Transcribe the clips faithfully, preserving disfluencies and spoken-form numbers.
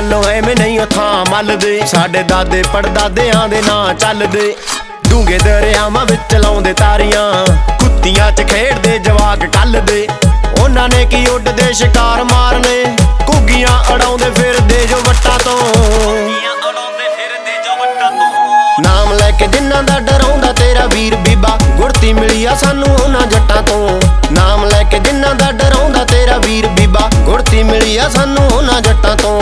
ਗੱਲੋਂ ਐਵੇਂ ਨਹੀਂ ਥਾਂ ਮੱਲਦੇ। ਸਾਡੇ ਦਾਦੇ ਪੜਦਾਦਿਆਂ ਦੇ ਨਾਂ ਚੱਲਦੇ। ਡੂੰਘੇ ਦਰਿਆਵਾਂ ਵਿੱਚ ਲਾਉਂਦੇ ਤਾਰੀਆਂ, ਕੁੱਤੀਆਂ 'ਚ ਖੇਡਦੇ ਜਵਾਕ ਕੱਲਦੇ। ਉਹਨਾਂ ਨੇ ਕੀ ਉੱਡਦੇ ਸ਼ਿਕਾਰ ਮਾਰਨੇ, ਘੁੱਗੀਆਂ ਉਡਾਉਂਦੇ ਫਿਰਦੇ ਜੋ ਵੱਟਾਂ ਤੋਂ। ਨਾਮ ਲੈ ਕੇ ਜਿਨ੍ਹਾਂ ਦਾ ਡਰਾਉਂਦਾ ਤੇਰਾ ਵੀਰ ਬੀਬਾ, ਗੁੜਤੀ ਮਿਲੀ ਆ ਸਾਨੂੰ ਉਹਨਾਂ ਜੱਟਾਂ ਤੋਂ। ਨਾਮ ਲੈ ਕੇ ਜਿਨ੍ਹਾਂ ਦਾ ਡਰਾਉਂਦਾ ਤੇਰਾ ਵੀਰ ਬੀਬਾ, ਗੁੜਤੀ ਮਿਲੀ ਆ ਸਾਨੂੰ ਉਹਨਾਂ ਜੱਟਾਂ ਤੋਂ।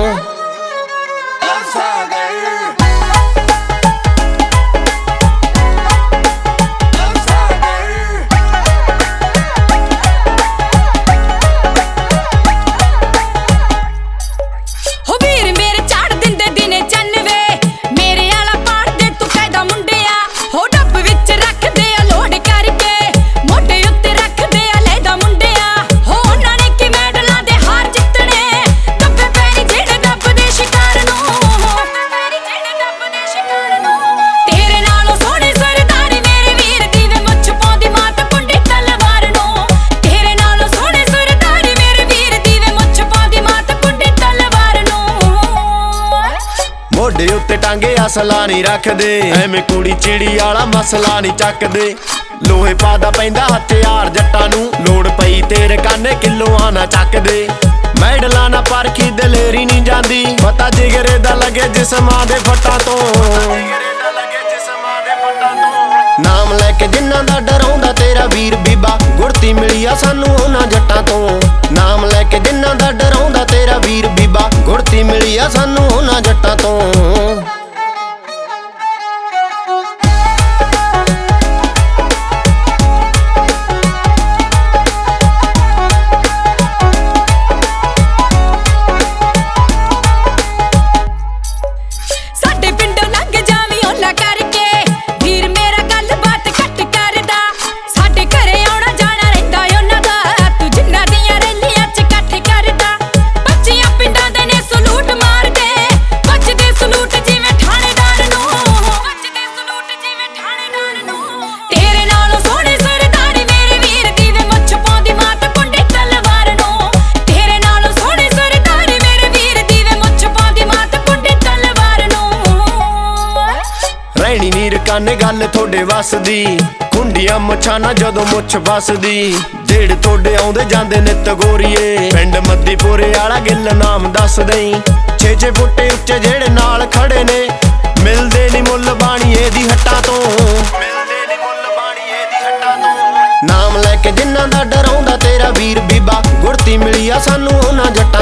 ਮੋਢੇ ਉੱਤੇ ਟਾਂਗੇ ਅਸਲਾ ਨਹੀਂ ਰੱਖਦੇ, ਐਵੇਂ ਕੁੜੀ ਚਿੜੀ ਵਾਲਾ ਮਸਲਾ ਨਹੀਂ ਚੱਕਦੇ। ਲੋਹੇ ਪਾਦਾ ਪੈਂਦਾ ਹਥਿਆਰ ਜੱਟਾਂ ਨੂੰ, ਲੋੜ ਪਈ ਤੇਰੇ ਕਾਨੇ ਕਿਲੋਆਂ ਨਾ ਚੱਕਦੇ। ਮੈਡਲਾਂ ਨਾ ਪਰਖੀ ਦਲੇਰੀ ਨਹੀਂ ਜਾਂਦੀ, ਪਤਾ ਜਿਗਰੇ ਦਾ ਲੱਗੇ ਜਿਸਮਾਂ ਦੇ ਫੱਟਾਂ ਤੋਂ। ਨਾਮ ਲੈ ਕੇ ਜਿਨ੍ਹਾਂ ਦਾ ਡਰਾਉਂਦਾ ਤੇਰਾ ਵੀਰ ਬੀਬਾ, ਗੁੜਤੀ ਮਿਲੀ ਆ ਸਾਨੂੰ ਉਹਨਾਂ ਜੱਟਾਂ ਤੋਂ। ਨਾਮ ਲੈ ਕੇ ਜਿਨ੍ਹਾਂ ਦਾ ਡਰਾਉਂਦਾ ਤੇਰਾ ਵੀਰ ਬੀਬਾ, ਗੁੜਤੀ ਮਿਲੀ ਆ ਸਾਨੂੰ ਉਹਨਾਂ ਜੱਟਾਂ ਤੋਂ। ਰਹਿਣੀ ਨੀਰ ਕੰਨ ਗੱਲ ਥੋੜੇ ਵਸਦੀ, ਕੁੰਡੀਆਂ ਮੁੱਛਾਂ ਨਾ ਜਦੋਂ ਮੁੱਛ ਵੱਸਦੀ। ਜਿਹੜੇ ਥੋੜੇ ਆਉਂਦੇ ਜਾਂਦੇ ਨਿੱਤ ਗੋਰੀਏ, ਪਿੰਡ ਮੱਦੀਪੁਰੇ ਵਾਲਾ ਗਿੱਲ ਨਾਮ ਦੱਸ ਦਈ। ਛੇ ਛੇ ਫੁੱਟੇ ਉੱਚੇ ਜਿਹੜੇ ਨਾਲ ਖੜੇ ਨੇ, ਮਿਲਦੇ ਨੀ ਮੁੱਲ ਬਾਣੀਏ ਦੀ ਹੱਟਾਂ ਤੋਂ। ਨਾਮ ਲੈ ਕੇ ਜਿਨ੍ਹਾਂ ਦਾ ਡਰਾਉਂਦਾ ਤੇਰਾ ਵੀਰ ਬੀਬਾ, ਗੁੜਤੀ ਮਿਲੀ ਆ ਸਾਨੂੰ ਉਹਨਾਂ ਜੱਟਾਂ